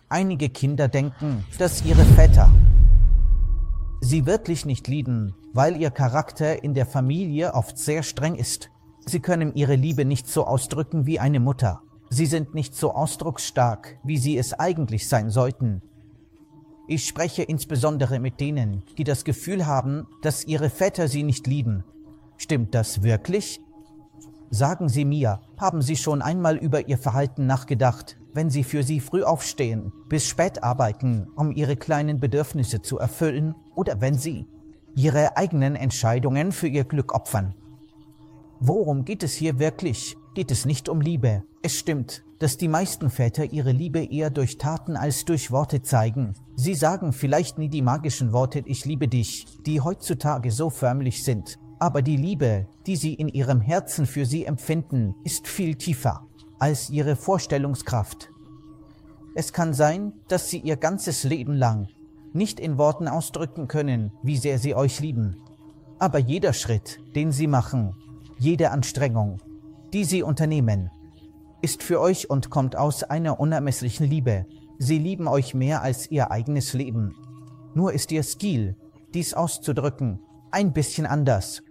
Einige Kinder denken, dass ihre Väter sie wirklich nicht lieben, weil ihr Charakter in der Familie oft sehr streng ist. Sie können ihre Liebe nicht so ausdrücken wie eine Mutter. Sie sind nicht so ausdrucksstark, wie sie es eigentlich sein sollten. Ich spreche insbesondere mit denen, die das Gefühl haben, dass ihre Väter sie nicht lieben. Stimmt das wirklich? Sagen Sie mir, haben Sie schon einmal über Ihr Verhalten nachgedacht, wenn Sie für sie früh aufstehen, bis spät arbeiten, um Ihre kleinen Bedürfnisse zu erfüllen, oder wenn Sie Ihre eigenen Entscheidungen für Ihr Glück opfern? Worum geht es hier wirklich? Geht es nicht um Liebe? Es stimmt, dass die meisten Väter ihre Liebe eher durch Taten als durch Worte zeigen. Sie sagen vielleicht nie die magischen Worte „Ich liebe dich", die heutzutage so förmlich sind. Aber die Liebe, die sie in ihrem Herzen für sie empfinden, ist viel tiefer als ihre Vorstellungskraft. Es kann sein, dass sie ihr ganzes Leben lang nicht in Worten ausdrücken können, wie sehr sie euch lieben. Aber jeder Schritt, den sie machen, jede Anstrengung, die sie unternehmen, ist für euch und kommt aus einer unermesslichen Liebe. Sie lieben euch mehr als ihr eigenes Leben. Nur ist ihr Stil, dies auszudrücken, ein bisschen anders.